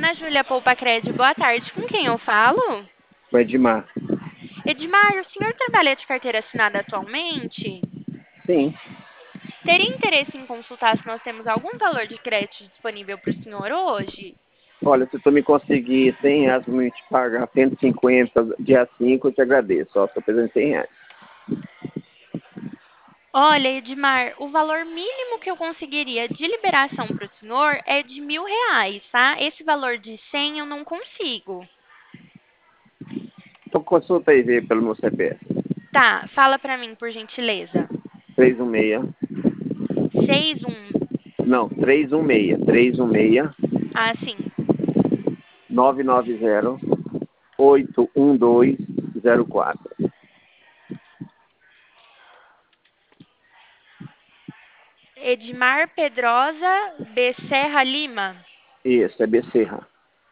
Ana Júlia Poupa Cred, boa tarde. Com quem eu falo? O Edmar. Edmar, o senhor trabalha de carteira assinada atualmente? Sim. Teria interesse em consultar se nós temos algum valor de crédito disponível para o senhor hoje? Olha, se tu me conseguir 100 reais para me te pagar 150 dia 5, eu te agradeço. Ó, só precisando de 100 reais. Olha, Edmar, o valor mínimo que eu conseguiria de liberação para o senhor é de R$ 1.000, tá? Esse valor de 100 eu não consigo. Então consulta aí, vê pelo meu CPF. Tá, fala para mim, por gentileza. 316. 61. Não, 316. 316 Ah, sim. 990 81204. Edmar Pedrosa Becerra Lima. Isso, é Becerra.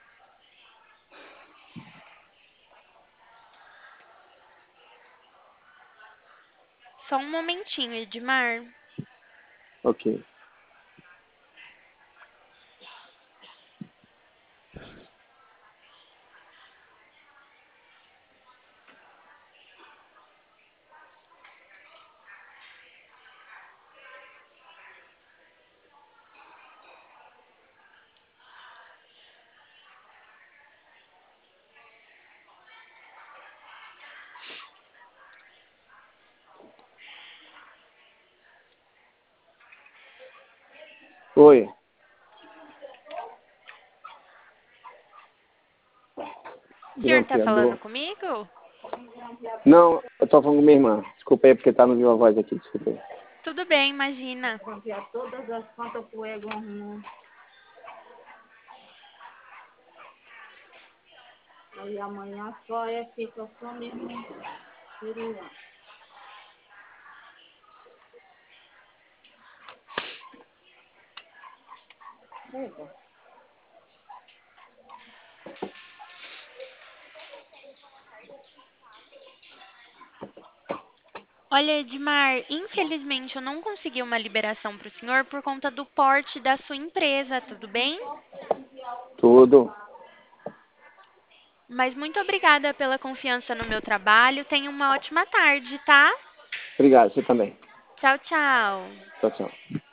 Só um momentinho, Edmar. Ok. Oi. O senhor está falando Grampeador. comigo? Não, eu tô falando com minha irmã. Desculpa aí, porque tá no viva voz aqui. Desculpa aí. Tudo bem, imagina. Enviar todas as contas pro Egon arrumou. Aí amanhã só fica só mesmo celular. Eita. Olha, Edmar, infelizmente eu não consegui uma liberação para o senhor por conta do porte da sua empresa, tudo bem? Tudo. Mas muito obrigada pela confiança no meu trabalho. Tenha uma ótima tarde, tá? Obrigado, você também. Tchau, tchau. Tchau, tchau.